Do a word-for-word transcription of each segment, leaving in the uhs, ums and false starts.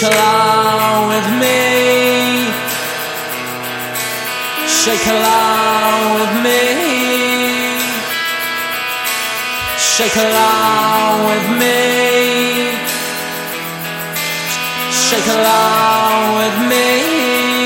along with me. Shake along with me. Shake along with me. Shake along with me.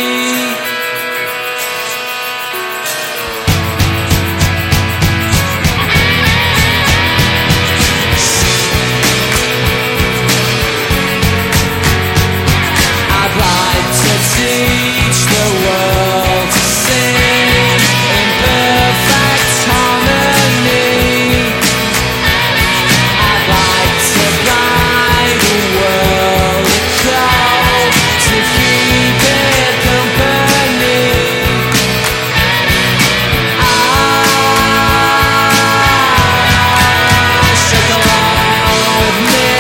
Teach the world to sing in perfect harmony. I'd like to buy the world a call to keep it company. Ah, shake along with me.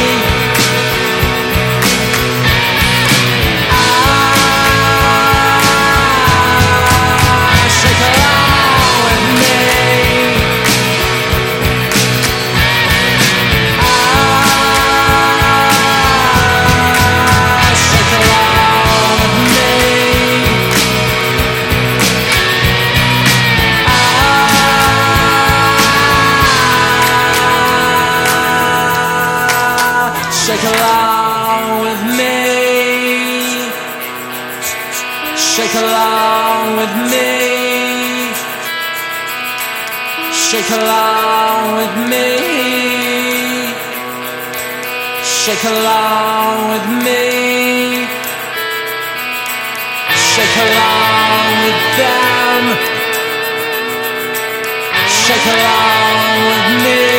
Shake along with me. Shake along with me. Shake along with me. Shake along with me. Shake along with them. Shake along with me.